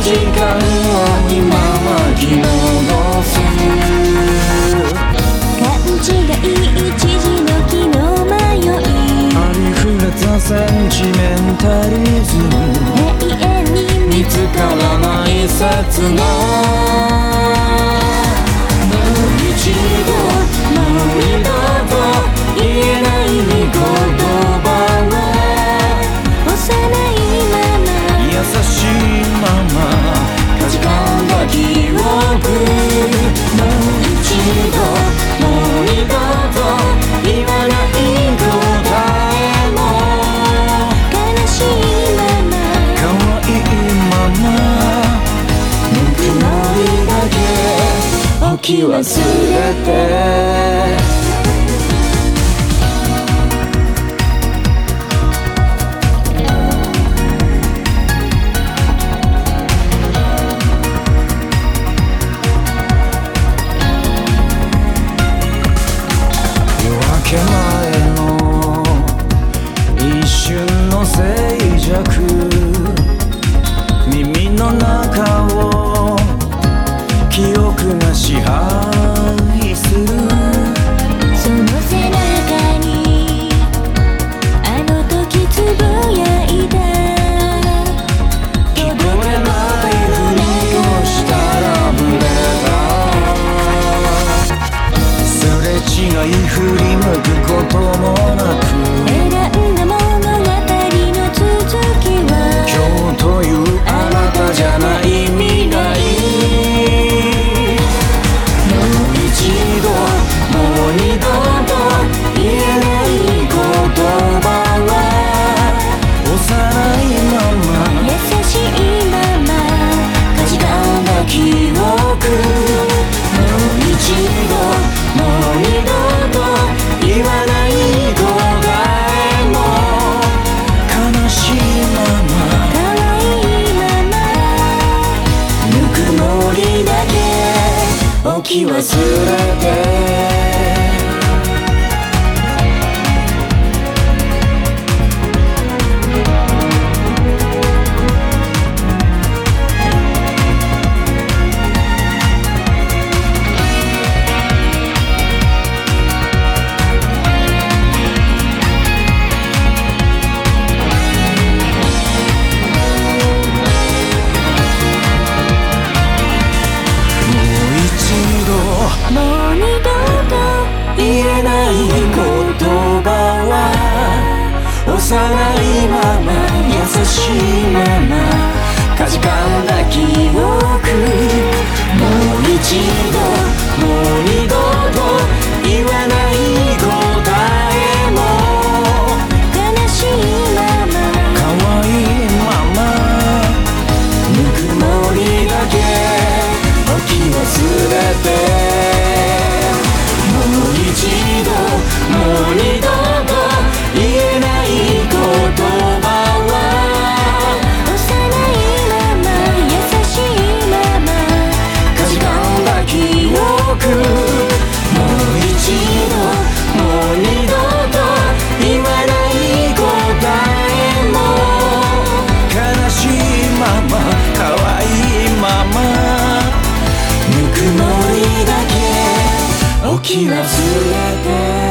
時間を今は気戻す。 勘違い一時の気の迷い、 ありふれたセンチメンタリズム、 永遠に見つからない切な。もう一度もう二度と言えない言葉は幼いまま、 優しいままかじかんだ記憶。もう一度もう二度と言わない答えも悲しいまま、 可愛いままぬくもりだけ置き忘れて。夜明け前の一瞬の静寂、耳の中を記憶が支配する。 その背中にあの時つぶやいた、 聞こえないふりをしたらブレた。すれ違い振り向くこともなく、 選んだ物語の続きは今日というあなたじゃない未来。もう一度もう二度と言えない言葉は幼いまま優しいまま、 かじかんだ記憶。もう一度もう二度と言わない答えも悲しいまま可愛いまま、 ぬくもりだけ置き忘れて。 もう二度と言えない言葉は幼いまま優しいままかじかんだ記憶。もう一度もう二度と言わない答えも悲しいまま、 可愛いままぬくもりだけ置き忘れて。もう一度もう二度と言えない言葉は幼いまま優しいまま、 かじかんだ記憶。もう一度もう二度と言わない答えも悲しいまま可愛いままぬくもりだけ置き忘れて。